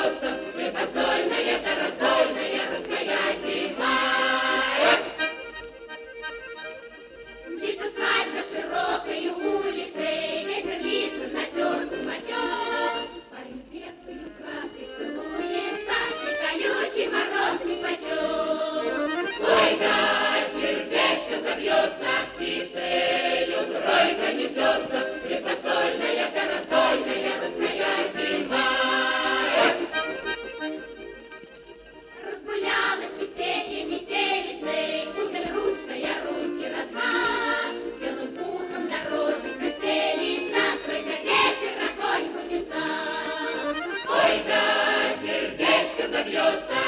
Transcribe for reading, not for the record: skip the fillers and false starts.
забьется, хлебосольная да раздольная русская зима. Мчится свадьба широкою улицей, ветер лист натертым мочом. Парень крепкою краской целуется, и колючий мороз нипочем. Ой-ка, сердечко забьется, птицею тройка несется, хлебосольная да раздольная русская зима. Разгулялась веселье метелицей, удаль русская, русский родна. Белым пухом дорожек стелится, тройка ветер огонь кузнеца. Ой, да сердечко забьется,